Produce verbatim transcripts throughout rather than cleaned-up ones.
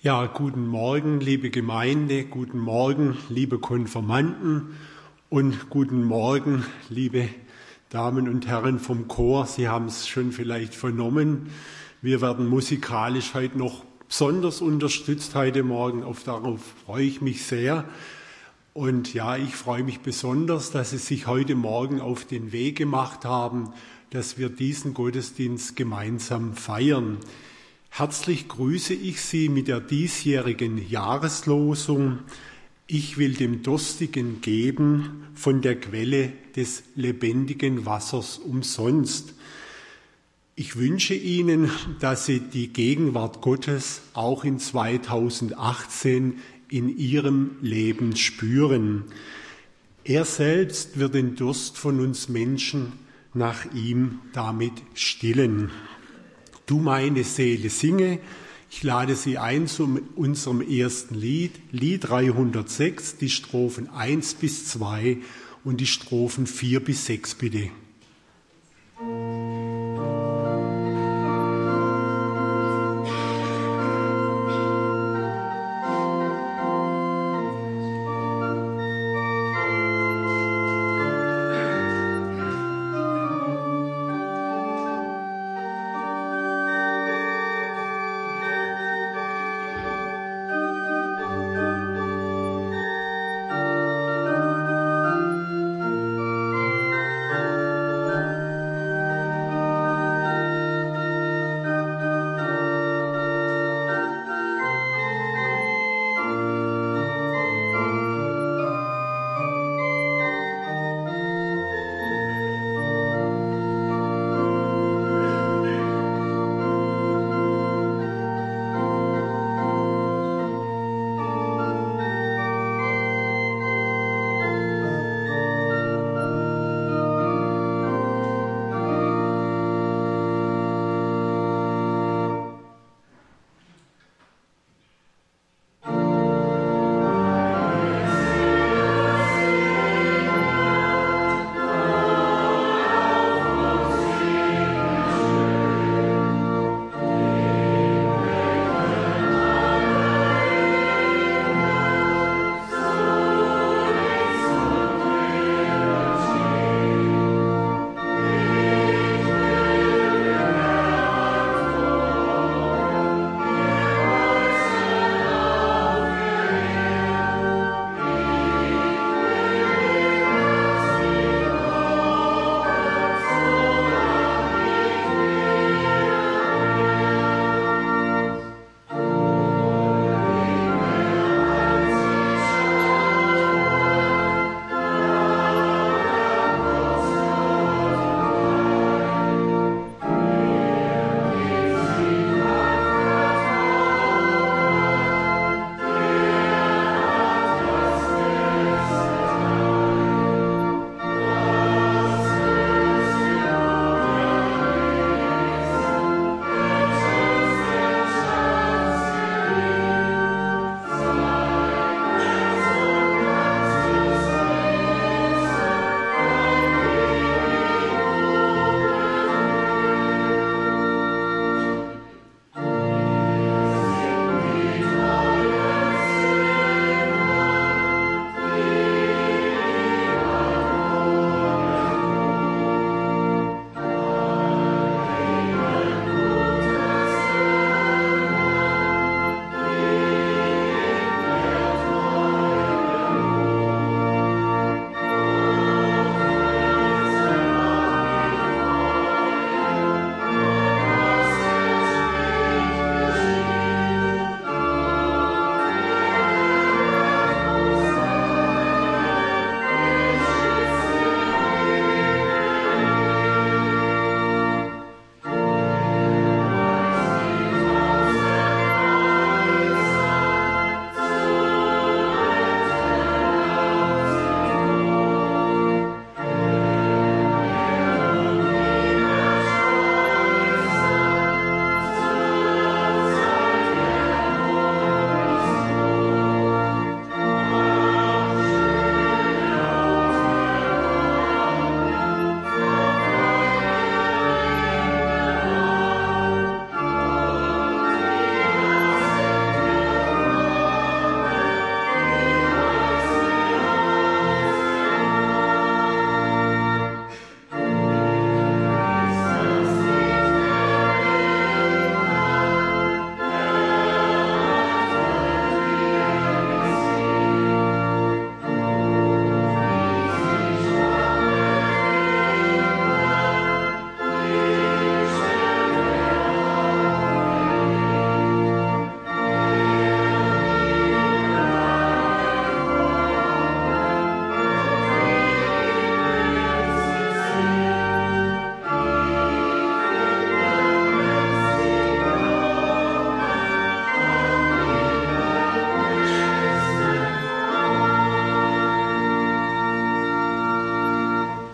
Ja, guten Morgen, liebe Gemeinde, guten Morgen, liebe Konfirmanden und guten Morgen, liebe Damen und Herren vom Chor. Sie haben es schon vielleicht vernommen. Wir werden musikalisch heute noch besonders unterstützt heute Morgen. Auf darauf freue ich mich sehr. Und ja, ich freue mich besonders, dass Sie sich heute Morgen auf den Weg gemacht haben, dass wir diesen Gottesdienst gemeinsam feiern. Herzlich grüße ich Sie mit der diesjährigen Jahreslosung. Ich will dem Durstigen geben von der Quelle des lebendigen Wassers umsonst. Ich wünsche Ihnen, dass Sie die Gegenwart Gottes auch in zweitausendachtzehn in Ihrem Leben spüren. Er selbst wird den Durst von uns Menschen nach ihm damit stillen. Du meine Seele singe, ich lade Sie ein zu unserem ersten Lied, Lied dreihundertsechs, die Strophen eins bis zwei und die Strophen vier bis sechs bitte.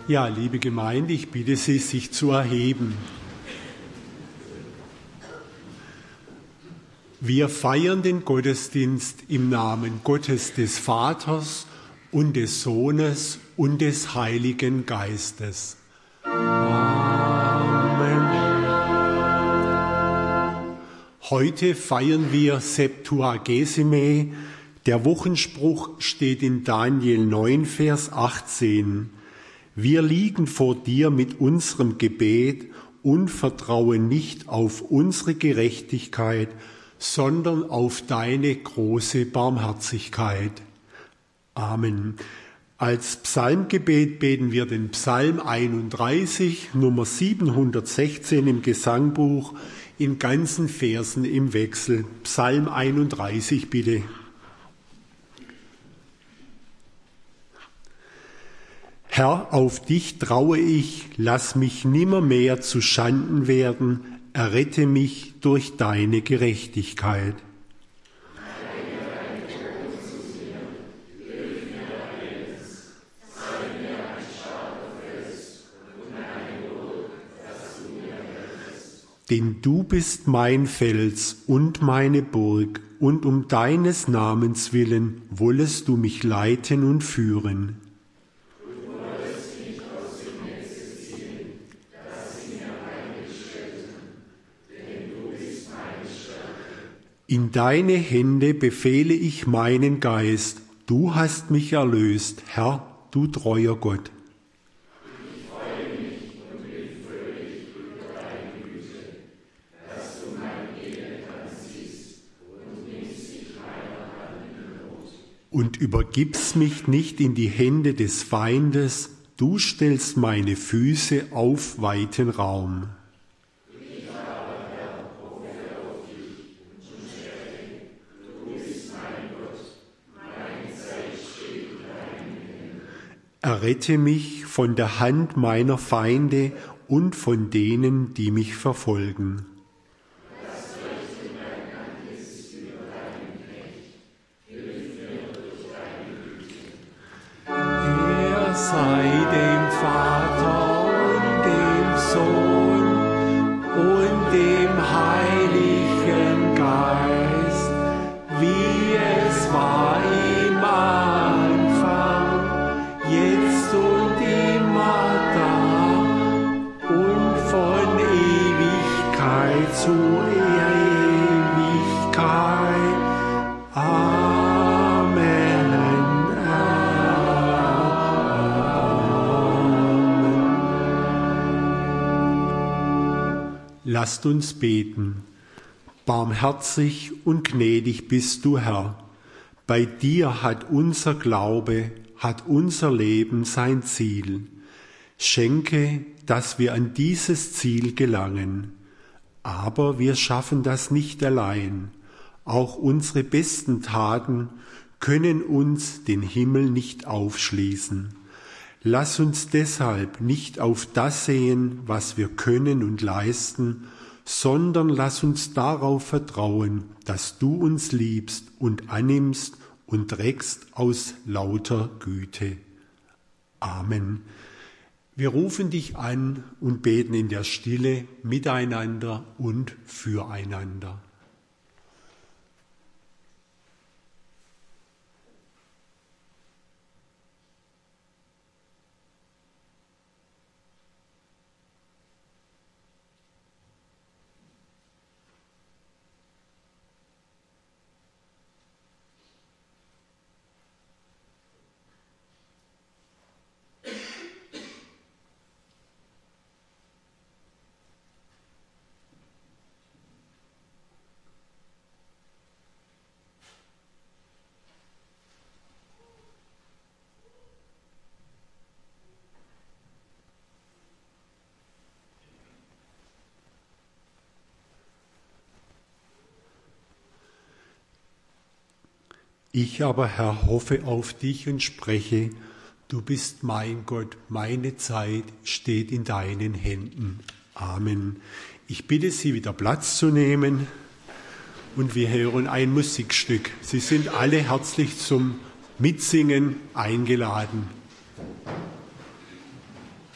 Ja, liebe Gemeinde, ich bitte Sie, sich zu erheben. Wir feiern den Gottesdienst im Namen Gottes des Vaters und des Sohnes und des Heiligen Geistes. Amen. Heute feiern wir Septuagesime. Der Wochenspruch steht in Daniel neun, Vers achtzehn. Wir liegen vor dir mit unserem Gebet und vertrauen nicht auf unsere Gerechtigkeit, sondern auf deine große Barmherzigkeit. Amen. Als Psalmgebet beten wir den Psalm einunddreißig, Nummer siebenhundertsechzehn im Gesangbuch, in ganzen Versen im Wechsel. Psalm einunddreißig, bitte. Herr, auf dich traue ich, lass mich nimmermehr zu Schanden werden, errette mich durch deine Gerechtigkeit. Denn du bist mein Fels und meine Burg, und um deines Namens willen wollest du mich leiten und führen. In deine Hände befehle ich meinen Geist. Du hast mich erlöst, Herr, du treuer Gott. Ich freue mich und bin fröhlich über deine Güte, dass du mein Elend ansiehst und nimmst dich meiner Hand in Not. Und übergibst mich nicht in die Hände des Feindes, du stellst meine Füße auf weiten Raum. Errette mich von der Hand meiner Feinde und von denen, die mich verfolgen. Das Recht dein Angesicht über deinen Knecht, hilf mir durch deine Güte. Er sei dem Vater und dem Sohn und dem Heiligen Geist, wie es war im Anfang, jetzt und immer da und von Ewigkeit zu Ewigkeit. Amen. Amen. Lasst uns beten. Barmherzig und gnädig bist du, Herr. Bei dir hat unser Glaube, hat unser Leben sein Ziel. Schenke, dass wir an dieses Ziel gelangen. Aber wir schaffen das nicht allein. Auch unsere besten Taten können uns den Himmel nicht aufschließen. Lass uns deshalb nicht auf das sehen, was wir können und leisten, sondern lass uns darauf vertrauen, dass du uns liebst und annimmst und trägst aus lauter Güte. Amen. Wir rufen dich an und beten in der Stille miteinander und füreinander. Ich aber, Herr, hoffe auf dich und spreche, du bist mein Gott, meine Zeit steht in deinen Händen. Amen. Ich bitte Sie, wieder Platz zu nehmen und wir hören ein Musikstück. Sie sind alle herzlich zum Mitsingen eingeladen.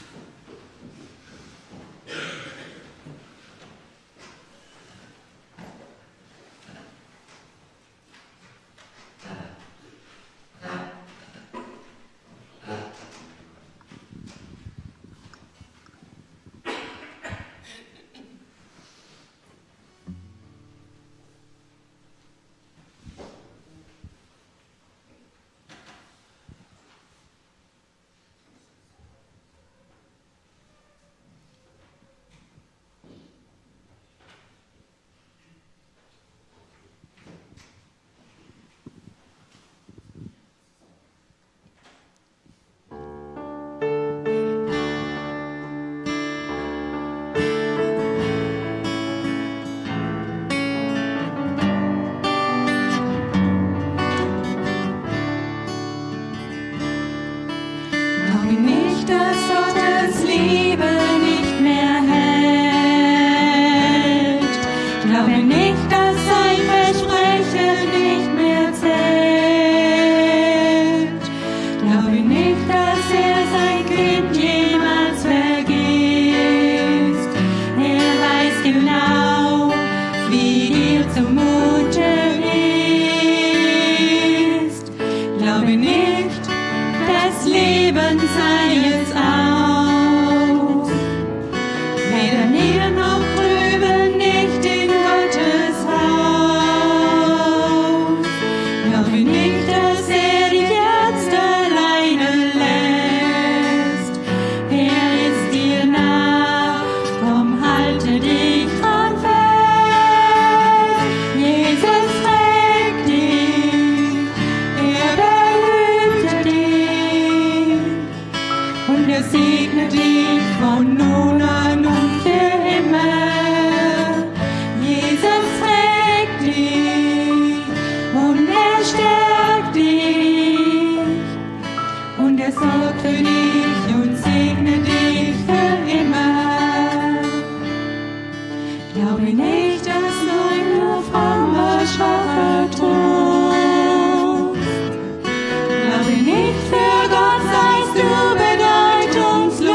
für dich und segne dich für immer. Glaube nicht, dass du nur fromme, schwache Trost. Glaube nicht, für Gott seist du bedeutungslos.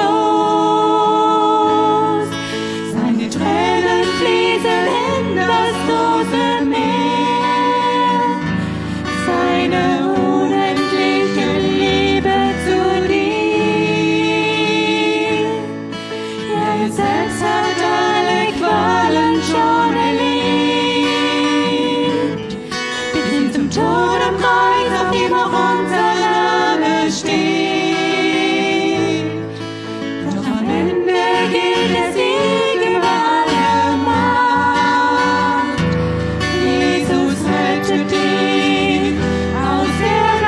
Seine Tränen fließen in das große Meer. Seine unendliche Liebe zu dir. Er selbst hat alle Qualen schon erlebt. Bis hin zum Tod am Kreuz, auf dem auch unser Name steht. Doch am Ende gilt der Sieg über alle Macht. Jesus rettet dich aus der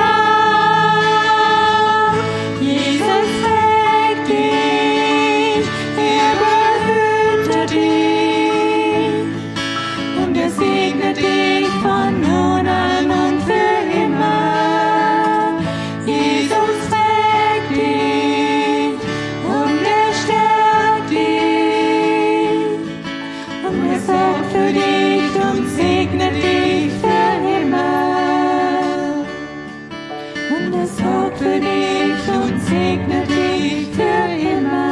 Nacht. Jesus trägt dich, er behüte dich und er segnet dich von nun an und für immer. Jesus trägt dich und er stärkt dich und er sorgt für dich und segnet dich für immer. Und er sorgt für dich und segnet dich für immer.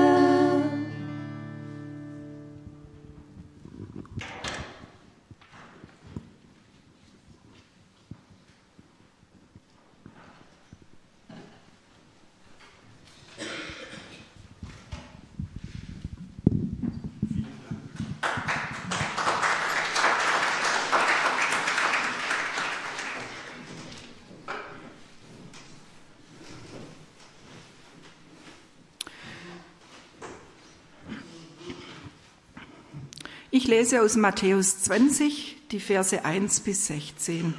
Ich lese aus Matthäus zwanzig, die Verse eins bis sechzehn.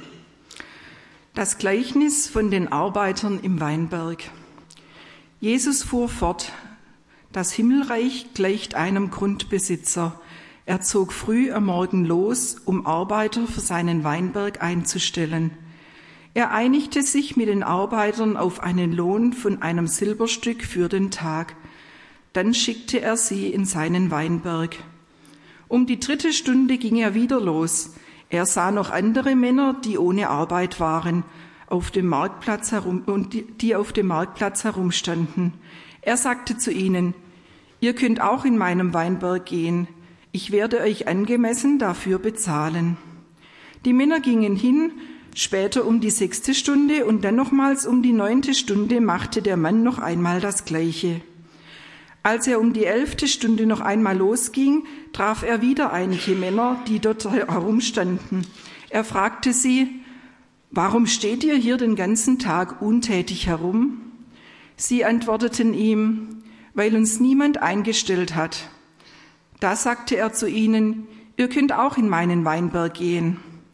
Das Gleichnis von den Arbeitern im Weinberg. Jesus fuhr fort: Das Himmelreich gleicht einem Grundbesitzer. Er zog früh am Morgen los, um Arbeiter für seinen Weinberg einzustellen. Er einigte sich mit den Arbeitern auf einen Lohn von einem Silberstück für den Tag. Dann schickte er sie in seinen Weinberg. Um die dritte Stunde ging er wieder los. Er sah noch andere Männer, die ohne Arbeit waren, auf dem Marktplatz herum, und die, die auf dem Marktplatz herumstanden. Er sagte zu ihnen: Ihr könnt auch in meinem Weinberg gehen. Ich werde euch angemessen dafür bezahlen. Die Männer gingen hin. Später um die sechste Stunde und dann nochmals um die neunte Stunde machte der Mann noch einmal das Gleiche. Als er um die elfte Stunde noch einmal losging, traf er wieder einige Männer, die dort herumstanden. Er fragte sie: Warum steht ihr hier den ganzen Tag untätig herum? Sie antworteten ihm: Weil uns niemand eingestellt hat. Da sagte er zu ihnen: Ihr könnt auch in meinen Weinberg gehen.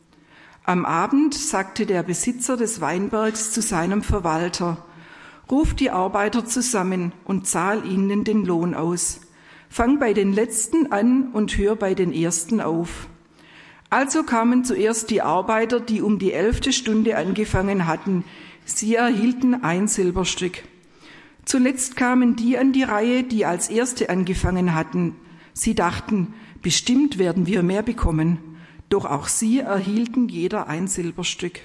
Am Abend sagte der Besitzer des Weinbergs zu seinem Verwalter: Ruf die Arbeiter zusammen und zahl ihnen den Lohn aus. Fang bei den Letzten an und hör bei den Ersten auf. Also kamen zuerst die Arbeiter, die um die elfte Stunde angefangen hatten. Sie erhielten ein Silberstück. Zuletzt kamen die an die Reihe, die als Erste angefangen hatten. Sie dachten: Bestimmt werden wir mehr bekommen. Doch auch sie erhielten jeder ein Silberstück.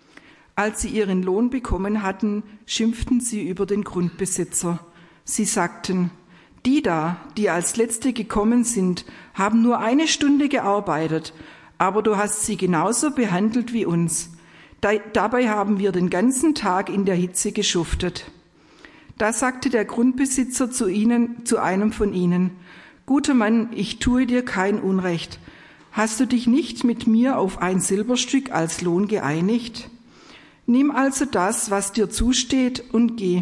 Als sie ihren Lohn bekommen hatten, schimpften sie über den Grundbesitzer. Sie sagten: Die da, die als Letzte gekommen sind, haben nur eine Stunde gearbeitet, aber du hast sie genauso behandelt wie uns. Da, dabei haben wir den ganzen Tag in der Hitze geschuftet. Da sagte der Grundbesitzer zu ihnen, zu einem von ihnen: Guter Mann, ich tue dir kein Unrecht. Hast du dich nicht mit mir auf ein Silberstück als Lohn geeinigt? Nimm also das, was dir zusteht, und geh.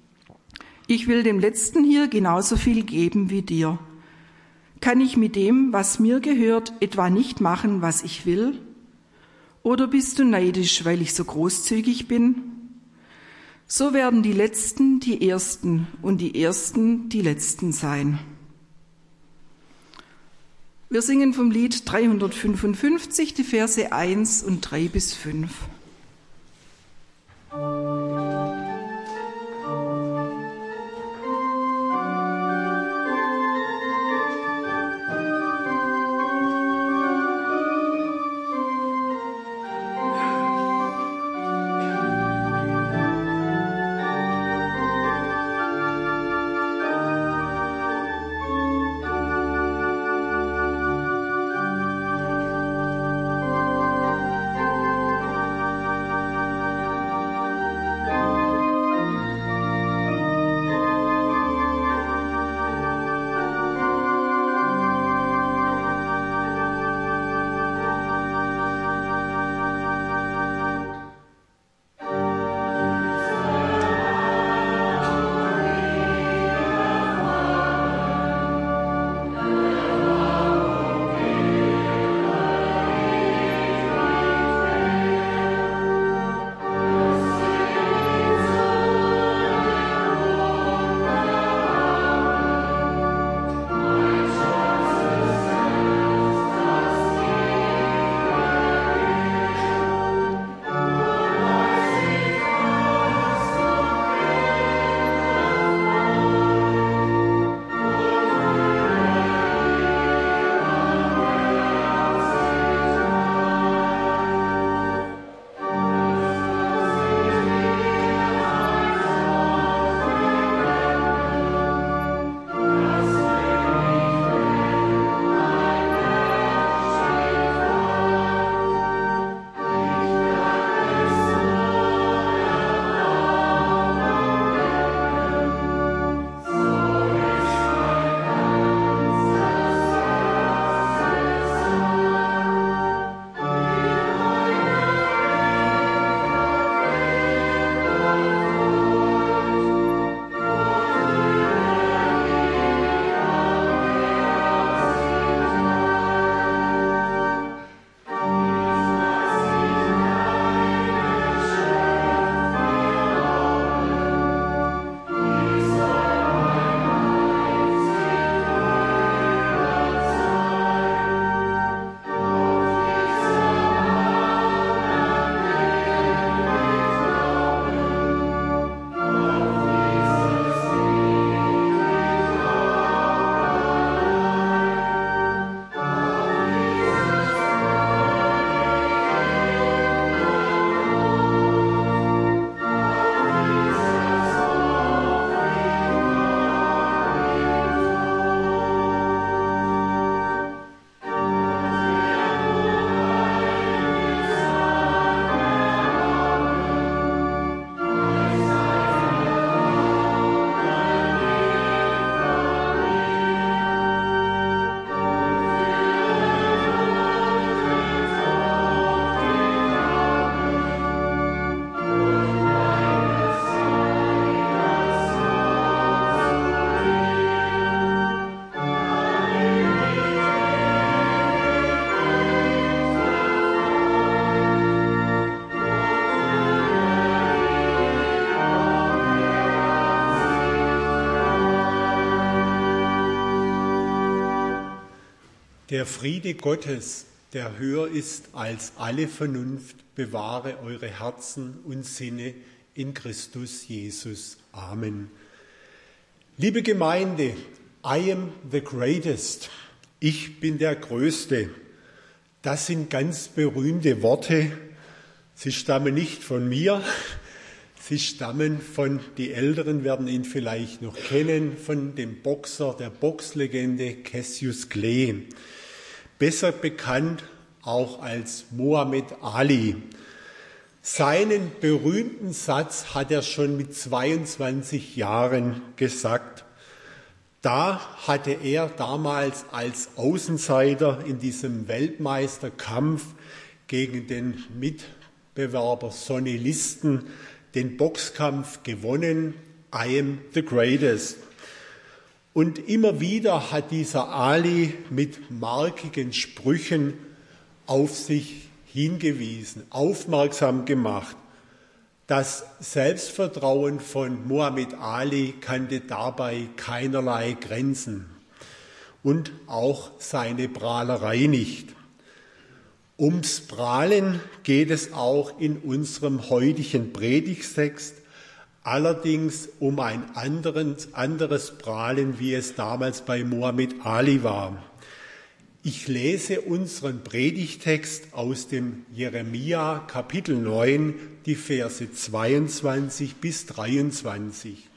Ich will dem Letzten hier genauso viel geben wie dir. Kann ich mit dem, was mir gehört, etwa nicht machen, was ich will? Oder bist du neidisch, weil ich so großzügig bin? So werden die Letzten die Ersten und die Ersten die Letzten sein. Wir singen vom Lied dreihundertfünfundfünfzig die Verse eins und drei bis fünf. Der Friede Gottes, der höher ist als alle Vernunft, bewahre eure Herzen und Sinne in Christus Jesus. Amen. Liebe Gemeinde, I am the greatest. Ich bin der Größte. Das sind ganz berühmte Worte. Sie stammen nicht von mir. Sie stammen von, die Älteren werden ihn vielleicht noch kennen, von dem Boxer, der Boxlegende Cassius Clay. Besser bekannt auch als Muhammad Ali. Seinen berühmten Satz hat er schon mit zweiundzwanzig Jahren gesagt. Da hatte er damals als Außenseiter in diesem Weltmeisterkampf gegen den Mitbewerber Sonny Liston den Boxkampf gewonnen. I am the greatest. Und immer wieder hat dieser Ali mit markigen Sprüchen auf sich hingewiesen, aufmerksam gemacht. Das Selbstvertrauen von Muhammad Ali kannte dabei keinerlei Grenzen und auch seine Prahlerei nicht. Ums Prahlen geht es auch in unserem heutigen Predigtext, allerdings um ein anderes, anderes Prahlen, wie es damals bei Muhammad Ali war. Ich lese unseren Predigtext aus dem Jeremia Kapitel neun, die Verse zweiundzwanzig bis dreiundzwanzig.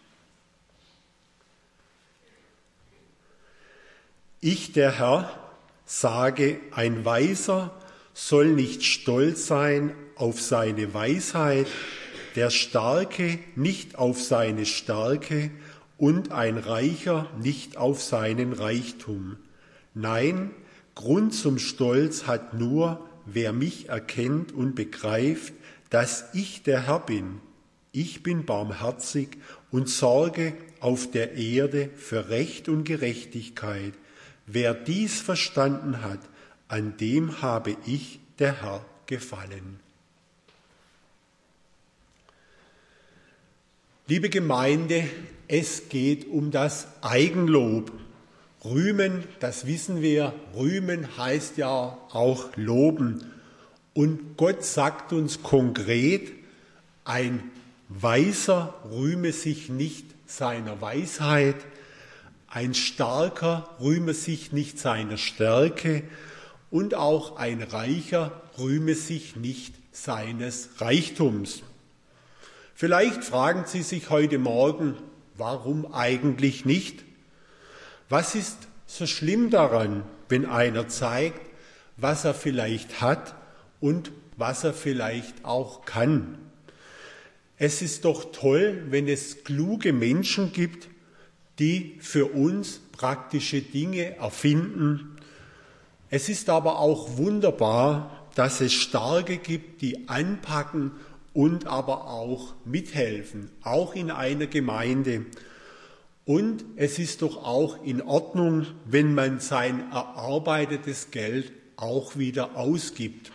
Ich, der Herr, sage, ein Weiser soll nicht stolz sein auf seine Weisheit, der Starke nicht auf seine Stärke und ein Reicher nicht auf seinen Reichtum. Nein, Grund zum Stolz hat nur, wer mich erkennt und begreift, dass ich der Herr bin. Ich bin barmherzig und sorge auf der Erde für Recht und Gerechtigkeit. Wer dies verstanden hat, an dem habe ich, der Herr, gefallen. Liebe Gemeinde, es geht um das Eigenlob. Rühmen, das wissen wir, rühmen heißt ja auch loben. Und Gott sagt uns konkret, ein Weiser rühme sich nicht seiner Weisheit, ein Starker rühme sich nicht seiner Stärke und auch ein Reicher rühme sich nicht seines Reichtums. Vielleicht fragen Sie sich heute Morgen, warum eigentlich nicht? Was ist so schlimm daran, wenn einer zeigt, was er vielleicht hat und was er vielleicht auch kann? Es ist doch toll, wenn es kluge Menschen gibt, die für uns praktische Dinge erfinden. Es ist aber auch wunderbar, dass es Starke gibt, die anpacken und aber auch mithelfen, auch in einer Gemeinde. Und es ist doch auch in Ordnung, wenn man sein erarbeitetes Geld auch wieder ausgibt.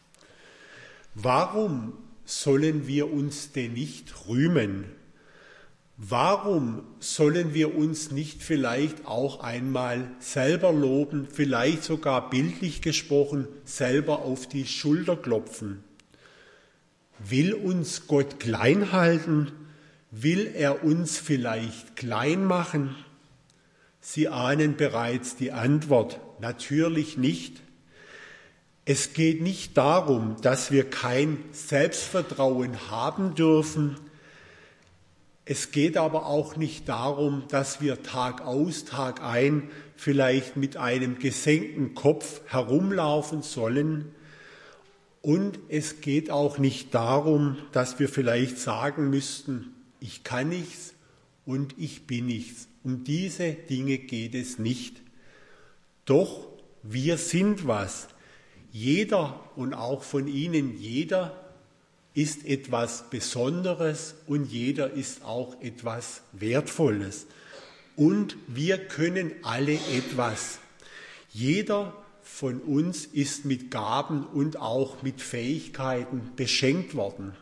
Warum sollen wir uns denn nicht rühmen? Warum sollen wir uns nicht vielleicht auch einmal selber loben, vielleicht sogar bildlich gesprochen, selber auf die Schulter klopfen? Will uns Gott klein halten? Will er uns vielleicht klein machen? Sie ahnen bereits die Antwort, natürlich nicht. Es geht nicht darum, dass wir kein Selbstvertrauen haben dürfen. Es geht aber auch nicht darum, dass wir Tag aus, Tag ein vielleicht mit einem gesenkten Kopf herumlaufen sollen. Und es geht auch nicht darum, dass wir vielleicht sagen müssten, ich kann nichts und ich bin nichts. Um diese Dinge geht es nicht. Doch wir sind was. Jeder und auch von Ihnen, jeder ist etwas Besonderes und jeder ist auch etwas Wertvolles. Und wir können alle etwas. Jeder von uns ist mit Gaben und auch mit Fähigkeiten beschenkt worden.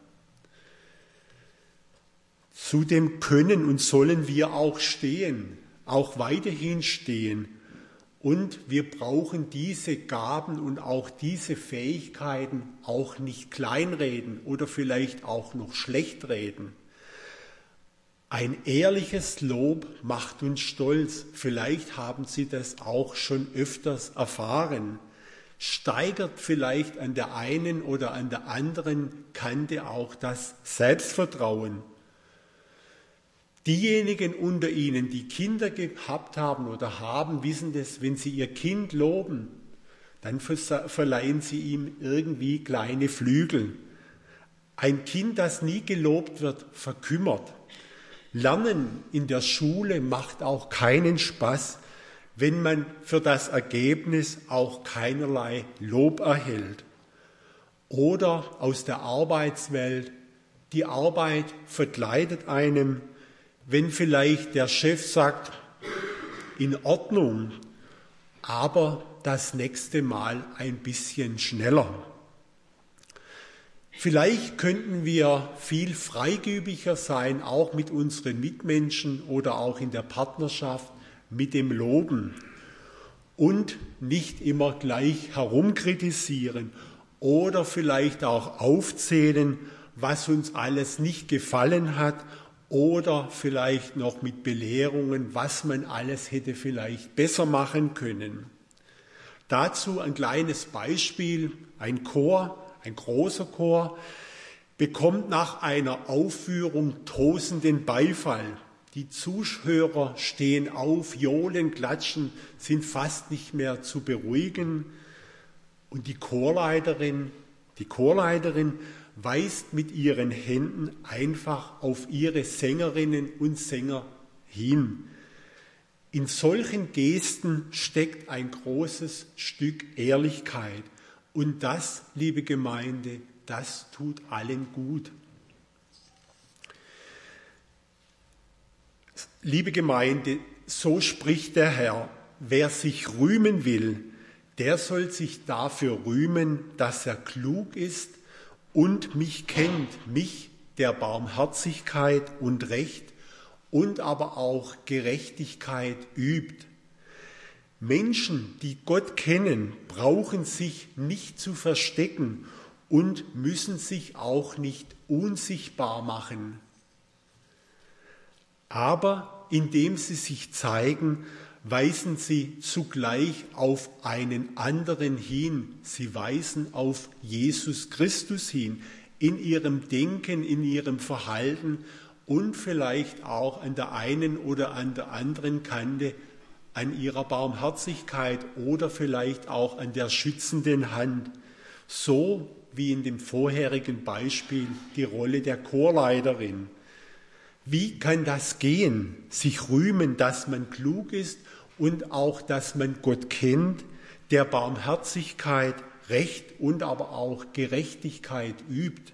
Zu dem können und sollen wir auch stehen, auch weiterhin stehen. Und wir brauchen diese Gaben und auch diese Fähigkeiten auch nicht kleinreden oder vielleicht auch noch schlecht reden. Ein ehrliches Lob macht uns stolz. Vielleicht haben Sie das auch schon öfters erfahren. Steigert vielleicht an der einen oder an der anderen Kante auch das Selbstvertrauen. Diejenigen unter Ihnen, die Kinder gehabt haben oder haben, wissen das, wenn sie ihr Kind loben, dann verleihen sie ihm irgendwie kleine Flügel. Ein Kind, das nie gelobt wird, verkümmert. Lernen in der Schule macht auch keinen Spaß, wenn man für das Ergebnis auch keinerlei Lob erhält. Oder aus der Arbeitswelt, die Arbeit verkleidet einem, wenn vielleicht der Chef sagt, in Ordnung, aber das nächste Mal ein bisschen schneller. Vielleicht könnten wir viel freigebiger sein, auch mit unseren Mitmenschen oder auch in der Partnerschaft mit dem Loben und nicht immer gleich herumkritisieren oder vielleicht auch aufzählen, was uns alles nicht gefallen hat oder vielleicht noch mit Belehrungen, was man alles hätte vielleicht besser machen können. Dazu ein kleines Beispiel. Ein Chor, ein großer Chor, bekommt nach einer Aufführung tosenden Beifall. Die Zuhörer stehen auf, johlen, klatschen, sind fast nicht mehr zu beruhigen. Und die Chorleiterin, die Chorleiterin weist mit ihren Händen einfach auf ihre Sängerinnen und Sänger hin. In solchen Gesten steckt ein großes Stück Ehrlichkeit. Und das, liebe Gemeinde, das tut allen gut. Liebe Gemeinde, so spricht der Herr, wer sich rühmen will, der soll sich dafür rühmen, dass er klug ist und mich kennt, mich der Barmherzigkeit und Recht und aber auch Gerechtigkeit übt. Menschen, die Gott kennen, brauchen sich nicht zu verstecken und müssen sich auch nicht unsichtbar machen. Aber indem sie sich zeigen, weisen sie zugleich auf einen anderen hin. Sie weisen auf Jesus Christus hin, in ihrem Denken, in ihrem Verhalten und vielleicht auch an der einen oder an der anderen Kante an ihrer Barmherzigkeit oder vielleicht auch an der schützenden Hand. So wie in dem vorherigen Beispiel die Rolle der Chorleiterin. Wie kann das gehen? Sich rühmen, dass man klug ist und auch, dass man Gott kennt, der Barmherzigkeit, Recht und aber auch Gerechtigkeit übt.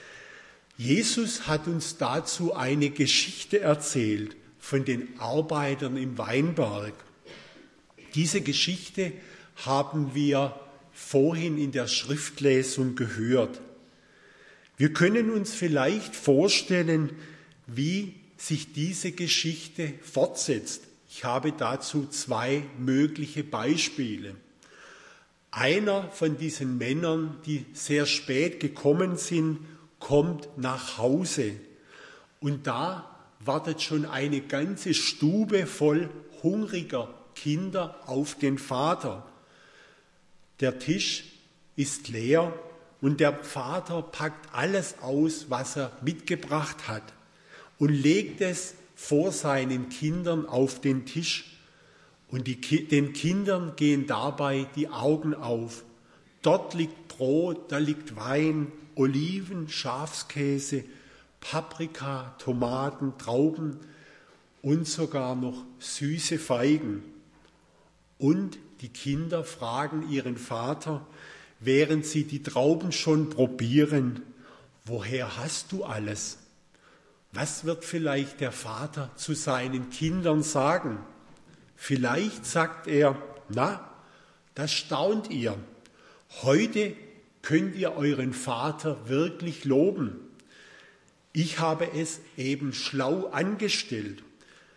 Jesus hat uns dazu eine Geschichte erzählt von den Arbeitern im Weinberg. Diese Geschichte haben wir vorhin in der Schriftlesung gehört. Wir können uns vielleicht vorstellen, wie sich diese Geschichte fortsetzt. Ich habe dazu zwei mögliche Beispiele. Einer von diesen Männern, die sehr spät gekommen sind, kommt nach Hause. Und da wartet schon eine ganze Stube voll hungriger Kinder auf den Vater. Der Tisch ist leer und der Vater packt alles aus, was er mitgebracht hat und legt es vor seinen Kindern auf den Tisch. Und die, den Kindern gehen dabei die Augen auf. Dort liegt Brot, da liegt Wein, Oliven, Schafskäse, Paprika, Tomaten, Trauben und sogar noch süße Feigen. Und die Kinder fragen ihren Vater, während sie die Trauben schon probieren, woher hast du alles? Was wird vielleicht der Vater zu seinen Kindern sagen? Vielleicht sagt er, na, das staunt ihr. Heute könnt ihr euren Vater wirklich loben. Ich habe es eben schlau angestellt.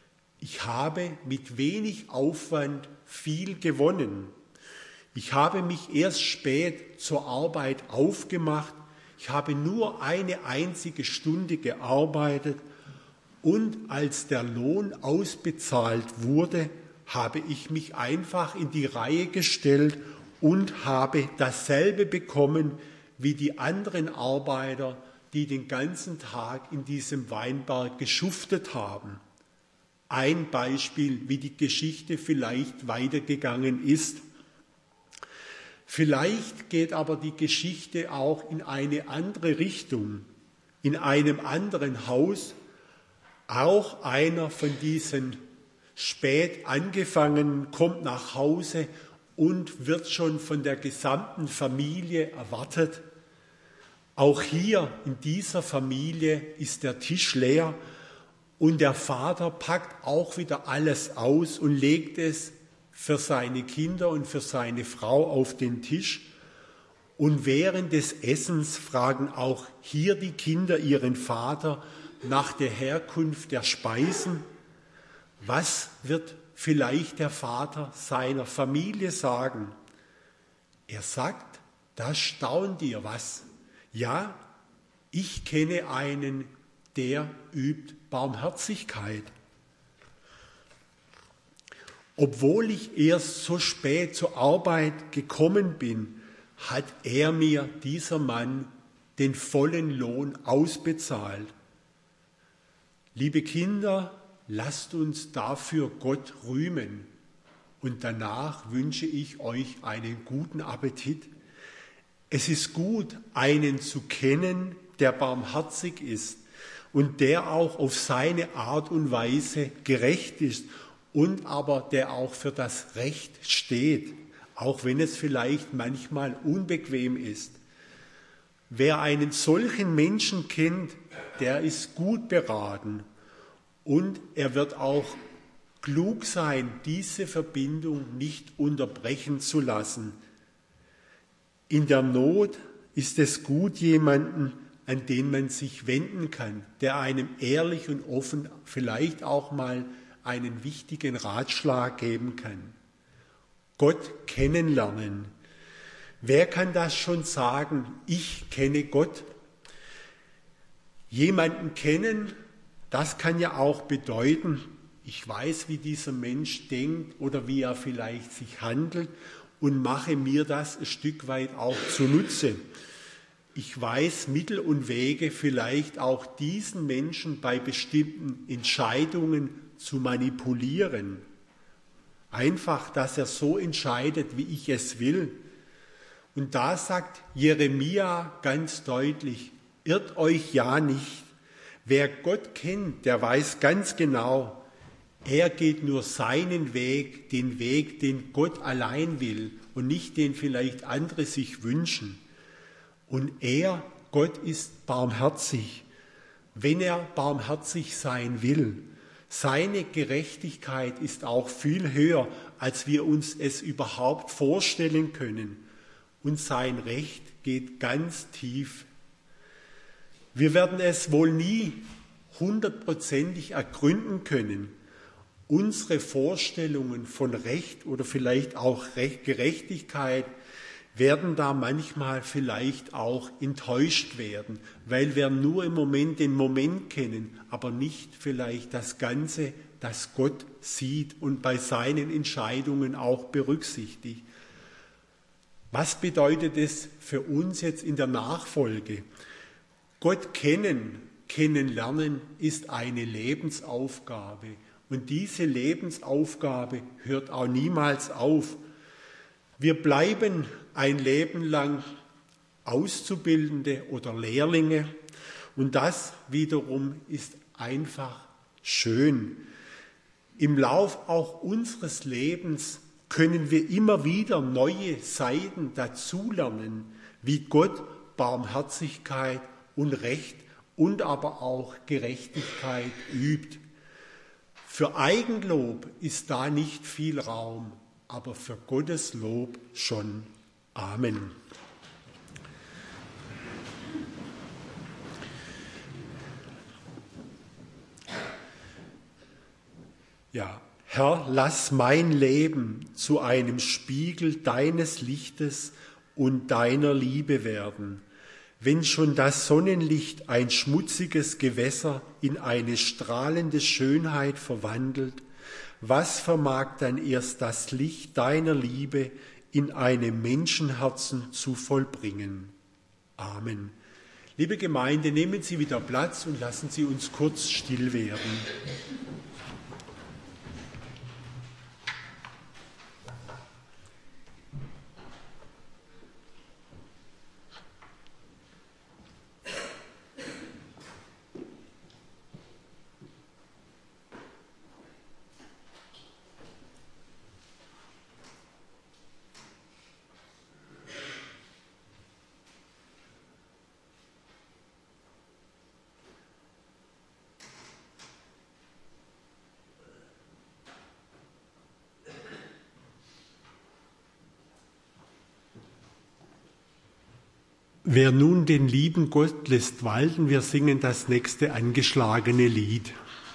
ich habe mit wenig Aufwand viel gewonnen. Ich habe mich erst spät zur Arbeit aufgemacht. Ich habe nur eine einzige Stunde gearbeitet und als der Lohn ausbezahlt wurde, habe ich mich einfach in die Reihe gestellt und habe dasselbe bekommen wie die anderen Arbeiter, die den ganzen Tag in diesem Weinberg geschuftet haben. Ein Beispiel, wie die Geschichte vielleicht weitergegangen ist. Vielleicht geht aber die Geschichte auch in eine andere Richtung. In einem anderen Haus, auch einer von diesen spät angefangenen kommt nach Hause und wird schon von der gesamten Familie erwartet. Auch hier in dieser Familie ist der Tisch leer und der Vater packt auch wieder alles aus und legt es für seine Kinder und für seine Frau auf den Tisch. Und während des Essens fragen auch hier die Kinder ihren Vater nach der Herkunft der Speisen. Was wird vielleicht der Vater seiner Familie sagen? Er sagt, da staunt ihr was. Ja, ich kenne einen, der übt Barmherzigkeit. Obwohl ich erst so spät zur Arbeit gekommen bin, hat er mir, dieser Mann, den vollen Lohn ausbezahlt. Liebe Kinder, lasst uns dafür Gott rühmen. Und danach wünsche ich euch einen guten Appetit. Es ist gut, einen zu kennen, der barmherzig ist und der auch auf seine Art und Weise gerecht ist und aber der auch für das Recht steht, auch wenn es vielleicht manchmal unbequem ist. Wer einen solchen Menschen kennt, der ist gut beraten und er wird auch klug sein, diese Verbindung nicht unterbrechen zu lassen. In der Not ist es gut, jemanden, an den man sich wenden kann, der einem ehrlich und offen vielleicht auch mal einen wichtigen Ratschlag geben kann. Gott kennenlernen. Wer kann das schon sagen? Ich kenne Gott. Jemanden kennen, das kann ja auch bedeuten, ich weiß, wie dieser Mensch denkt oder wie er vielleicht sich handelt und mache mir das ein Stück weit auch zunutze. Ich weiß Mittel und Wege, vielleicht auch diesen Menschen bei bestimmten Entscheidungen zu manipulieren. Einfach, dass er so entscheidet, wie ich es will. Und da sagt Jeremia ganz deutlich, irrt euch ja nicht. Wer Gott kennt, der weiß ganz genau, er geht nur seinen Weg, den Weg, den Gott allein will und nicht den vielleicht andere sich wünschen. Und er, Gott, ist barmherzig, wenn er barmherzig sein will. Seine Gerechtigkeit ist auch viel höher, als wir uns es überhaupt vorstellen können. Und sein Recht geht ganz tief. Wir werden es wohl nie hundertprozentig ergründen können. Unsere Vorstellungen von Recht oder vielleicht auch Gerechtigkeit werden da manchmal vielleicht auch enttäuscht werden, weil wir nur im Moment den Moment kennen, aber nicht vielleicht das Ganze, das Gott sieht und bei seinen Entscheidungen auch berücksichtigt. Was bedeutet es für uns jetzt in der Nachfolge? Gott kennen, kennenlernen ist eine Lebensaufgabe. Und diese Lebensaufgabe hört auch niemals auf. Wir bleiben ein Leben lang Auszubildende oder Lehrlinge und das wiederum ist einfach schön. Im Lauf auch unseres Lebens können wir immer wieder neue Seiten dazulernen, wie Gott Barmherzigkeit und Recht und aber auch Gerechtigkeit übt. Für Eigenlob ist da nicht viel Raum, aber für Gottes Lob schon. Amen. Ja, Herr, lass mein Leben zu einem Spiegel deines Lichtes und deiner Liebe werden. Wenn schon das Sonnenlicht ein schmutziges Gewässer in eine strahlende Schönheit verwandelt, was vermag dann erst das Licht deiner Liebe in einem Menschenherzen zu vollbringen? Amen. Liebe Gemeinde, nehmen Sie wieder Platz und lassen Sie uns kurz still werden. Wer nun den lieben Gott lässt walten, wir singen das nächste angeschlagene Lied.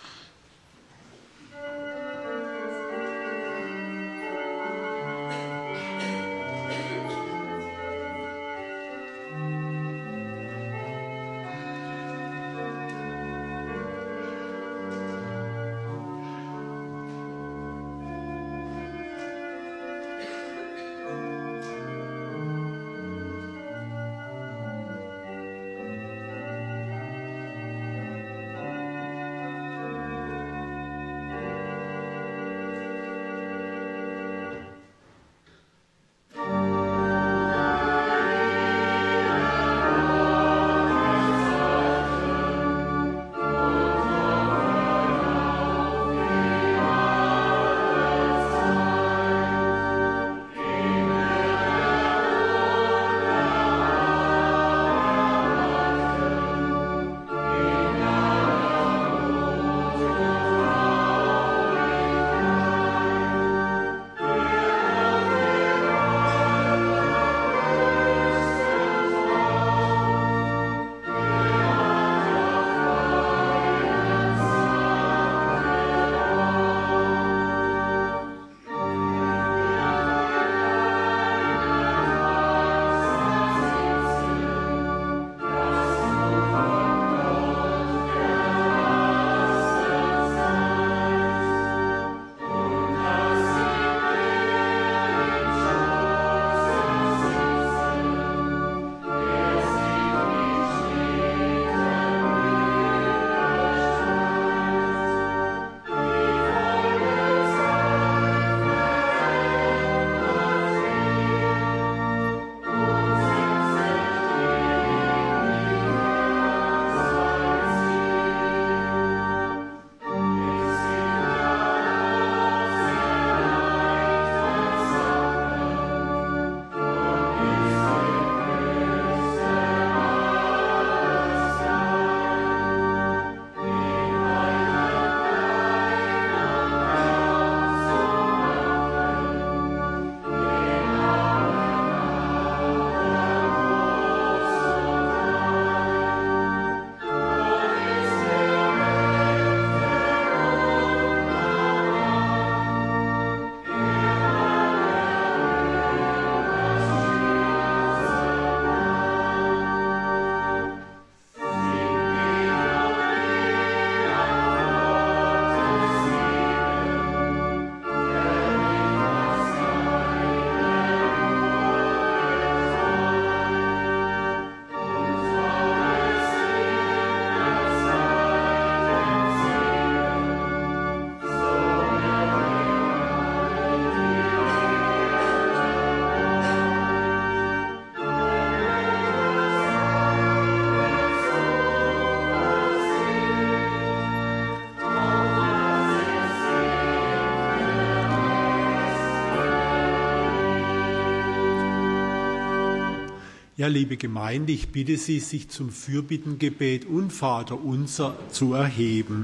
Ja, liebe Gemeinde, ich bitte Sie, sich zum Fürbittengebet und Vaterunser zu erheben.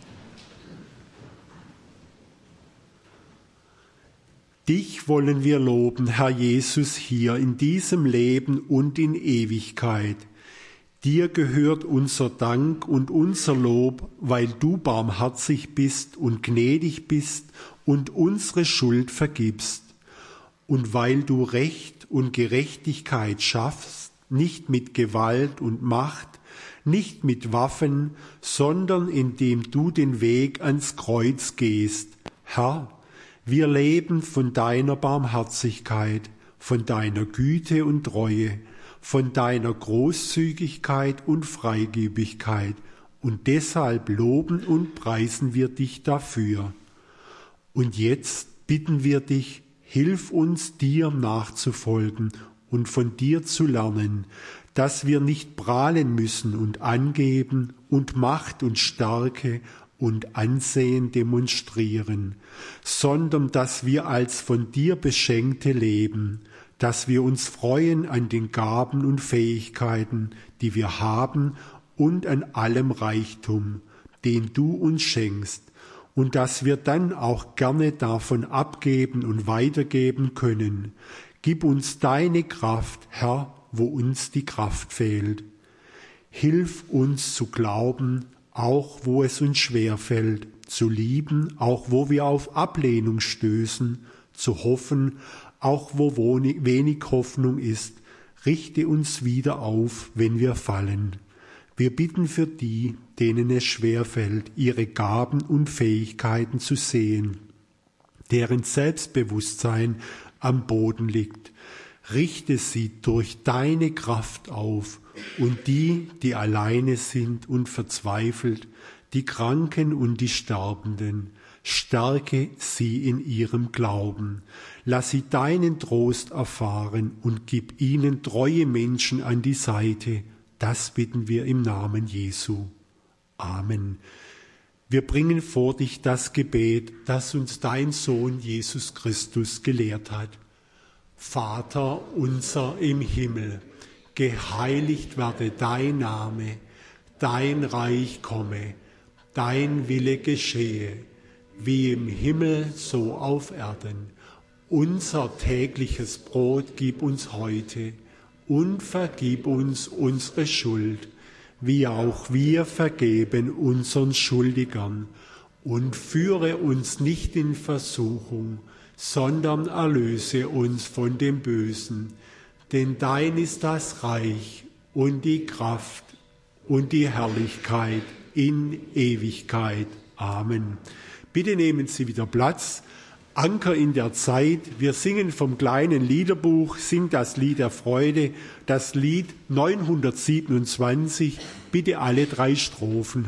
Dich wollen wir loben, Herr Jesus, hier in diesem Leben und in Ewigkeit. Dir gehört unser Dank und unser Lob, weil du barmherzig bist und gnädig bist und unsere Schuld vergibst. Und weil du Recht und Gerechtigkeit schaffst, nicht mit Gewalt und Macht, nicht mit Waffen, sondern indem du den Weg ans Kreuz gehst. Herr, wir leben von deiner Barmherzigkeit, von deiner Güte und Treue, von deiner Großzügigkeit und Freigebigkeit, und deshalb loben und preisen wir dich dafür. Und jetzt bitten wir dich, hilf uns, dir nachzufolgen und von dir zu lernen, dass wir nicht prahlen müssen und angeben und Macht und Stärke und Ansehen demonstrieren, sondern dass wir als von dir Beschenkte leben, dass wir uns freuen an den Gaben und Fähigkeiten, die wir haben, und an allem Reichtum, den du uns schenkst, und dass wir dann auch gerne davon abgeben und weitergeben können. Gib uns deine Kraft, Herr, wo uns die Kraft fehlt. Hilf uns zu glauben, auch wo es uns schwerfällt, zu lieben, auch wo wir auf Ablehnung stößen, zu hoffen, auch wo wenig Hoffnung ist. Richte uns wieder auf, wenn wir fallen. Wir bitten für die, denen es schwerfällt, ihre Gaben und Fähigkeiten zu sehen, deren Selbstbewusstsein am Boden liegt. Richte sie durch deine Kraft auf, und die, die alleine sind und verzweifelt, die Kranken und die Sterbenden, stärke sie in ihrem Glauben. Lass sie deinen Trost erfahren und gib ihnen treue Menschen an die Seite. Das bitten wir im Namen Jesu. Amen. Wir bringen vor dich das Gebet, das uns dein Sohn Jesus Christus gelehrt hat. Vater unser im Himmel, geheiligt werde dein Name, dein Reich komme, dein Wille geschehe, wie im Himmel so auf Erden. Unser tägliches Brot gib uns heute und vergib uns unsere Schuld, wie auch wir vergeben unseren Schuldigern. Und führe uns nicht in Versuchung, sondern erlöse uns von dem Bösen. Denn dein ist das Reich und die Kraft und die Herrlichkeit in Ewigkeit. Amen. Bitte nehmen Sie wieder Platz. Anker in der Zeit. Wir singen vom kleinen Liederbuch, singt das Lied der Freude, das Lied neunhundertsiebenundzwanzig. Bitte alle drei Strophen.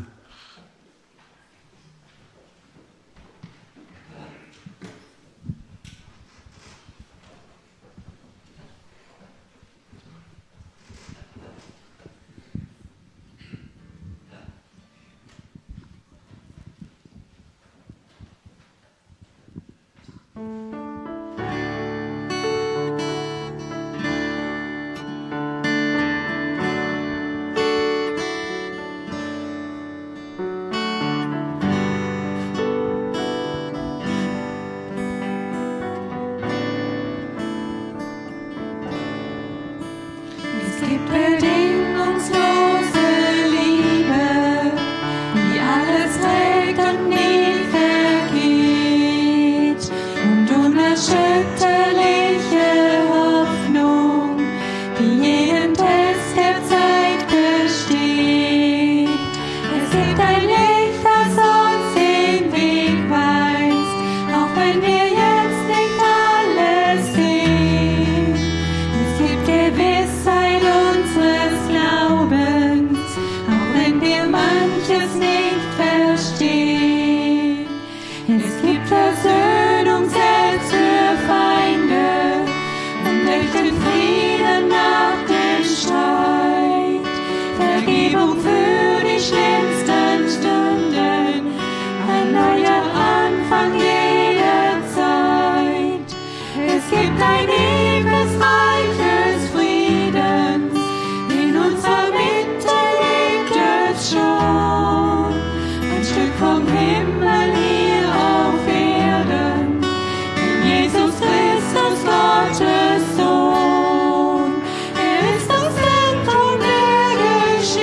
Gottes Sohn, er ist das Zentrum der Geschichte.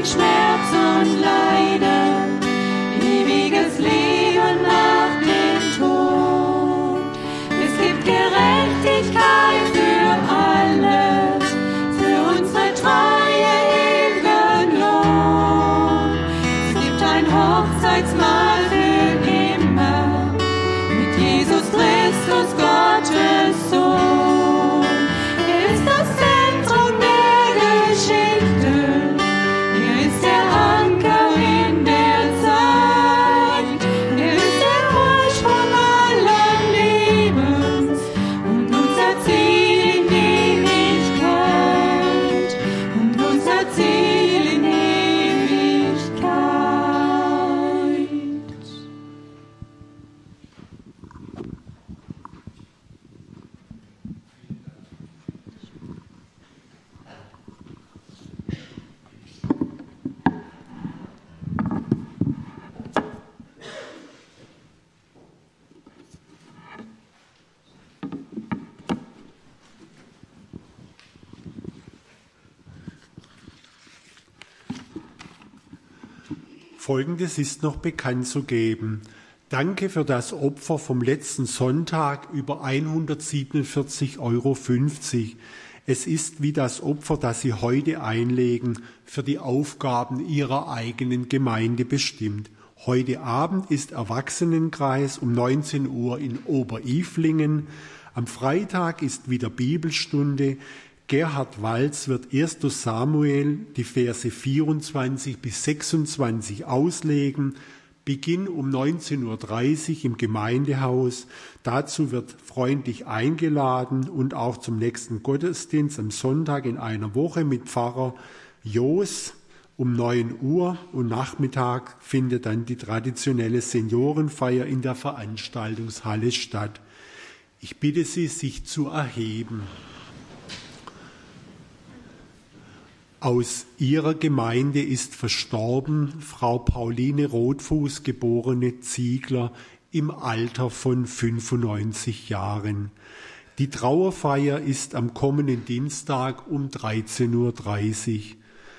durch Schmerz und Leiden, ewiges Leben nach dem Tod. Es gibt Gerechtigkeit für alles, für unsere Treue ewigen Lohn. Es gibt ein Hochzeitsmahl für immer, mit Jesus Christus, Gottes Sohn. Er ist das Zentrum der Geschichte, er ist der Anker in der Zeit, er ist der Ursprung allen Lebens und unser Ziel in Ewigkeit, und unser Ziel in Ewigkeit. Folgendes ist noch bekannt zu geben. Danke für das Opfer vom letzten Sonntag über hundertsiebenundvierzig Euro fünfzig. Es ist wie das Opfer, das Sie heute einlegen, für die Aufgaben Ihrer eigenen Gemeinde bestimmt. Heute Abend ist Erwachsenenkreis um neunzehn Uhr in Oberilflingen. Am Freitag ist wieder Bibelstunde. Gerhard Walz wird erster Samuel die Verse vierundzwanzig bis sechsundzwanzig auslegen. Beginn um neunzehn Uhr dreißig im Gemeindehaus. Dazu wird freundlich eingeladen und auch zum nächsten Gottesdienst am Sonntag in einer Woche mit Pfarrer Joos um neun Uhr, und Nachmittag findet dann die traditionelle Seniorenfeier in der Veranstaltungshalle statt. Ich bitte Sie, sich zu erheben. Aus ihrer Gemeinde ist verstorben Frau Pauline Rotfuß, geborene Ziegler, im Alter von fünfundneunzig Jahren. Die Trauerfeier ist am kommenden Dienstag um dreizehn Uhr dreißig.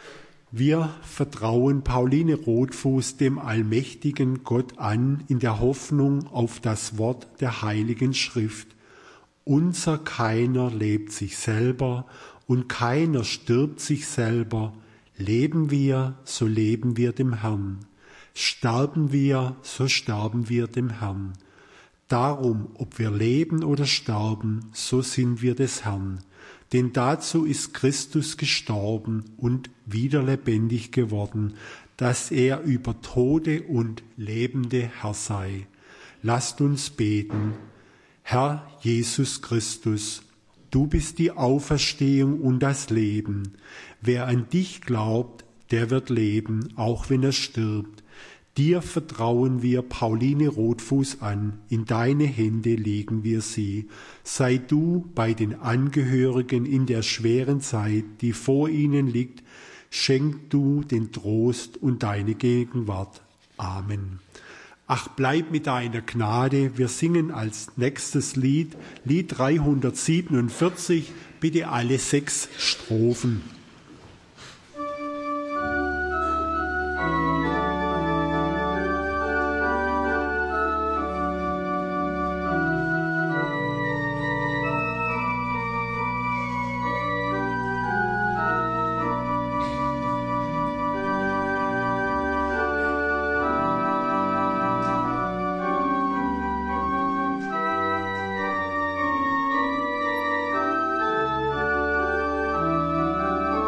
Wir vertrauen Pauline Rotfuß dem allmächtigen Gott an, in der Hoffnung auf das Wort der Heiligen Schrift. Unser Keiner lebt sich selber, und keiner stirbt sich selber. Leben wir, so leben wir dem Herrn. Sterben wir, so sterben wir dem Herrn. Darum, ob wir leben oder sterben, so sind wir des Herrn. Denn dazu ist Christus gestorben und wieder lebendig geworden, dass er über Tote und Lebende Herr sei. Lasst uns beten. Herr Jesus Christus, du bist die Auferstehung und das Leben. Wer an dich glaubt, der wird leben, auch wenn er stirbt. Dir vertrauen wir Pauline Rotfuß an, in deine Hände legen wir sie. Sei du bei den Angehörigen in der schweren Zeit, die vor ihnen liegt, schenk du den Trost und deine Gegenwart. Amen. Ach, bleib mit deiner Gnade. Wir singen als nächstes Lied, Lied dreihundertsiebenundvierzig, bitte alle sechs Strophen. Musik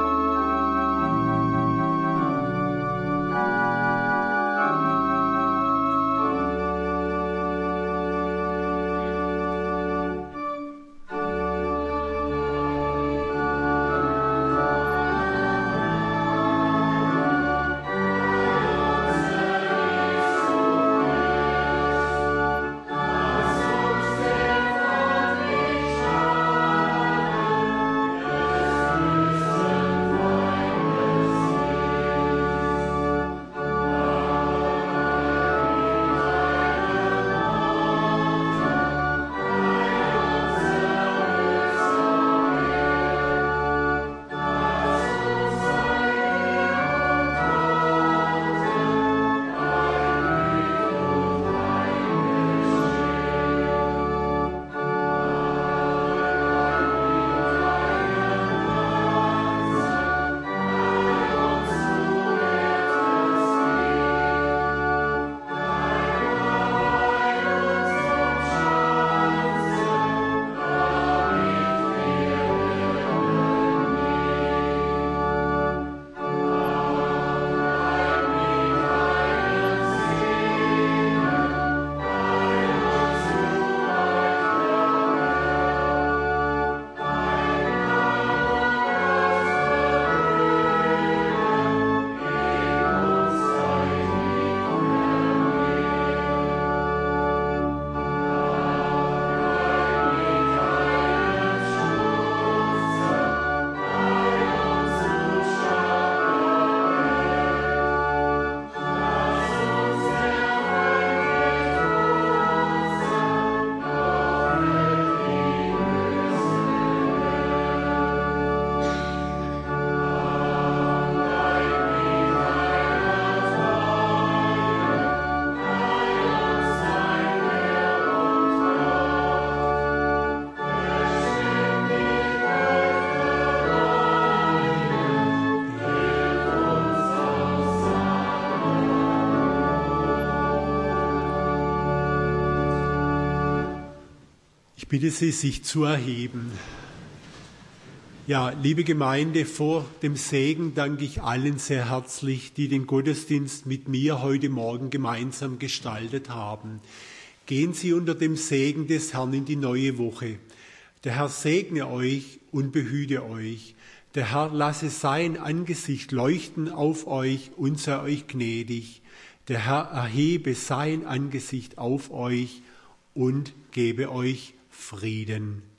bitte Sie, sich zu erheben. Ja, liebe Gemeinde, vor dem Segen danke ich allen sehr herzlich, die den Gottesdienst mit mir heute Morgen gemeinsam gestaltet haben. Gehen Sie unter dem Segen des Herrn in die neue Woche. Der Herr segne euch und behüte euch. Der Herr lasse sein Angesicht leuchten auf euch und sei euch gnädig. Der Herr erhebe sein Angesicht auf euch und gebe euch Frieden.